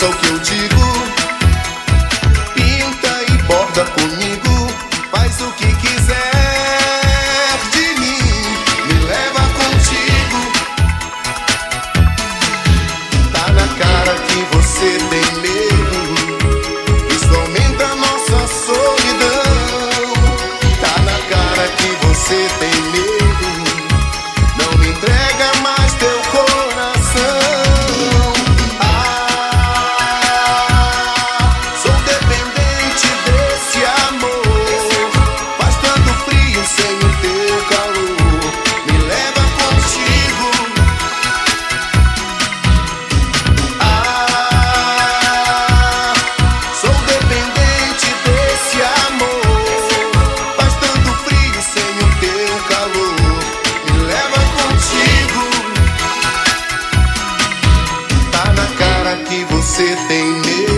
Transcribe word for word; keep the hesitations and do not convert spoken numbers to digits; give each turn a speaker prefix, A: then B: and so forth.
A: ouça o que eu digo. Pinta e borda comigo, faz o que quiser de mim, me leva contigo. Tá na cara que você tem medo, isso aumenta a nossa solidão. Tá na cara que você tem medo, não me entrega mais teu coração. Ah, sou dependente desse amor, faz tanto frio sem o teu calor, me leva contigo. Ah, sou dependente desse amor, faz tanto frio sem o teu calor, me leva contigo. Tá na cara que você tem medo,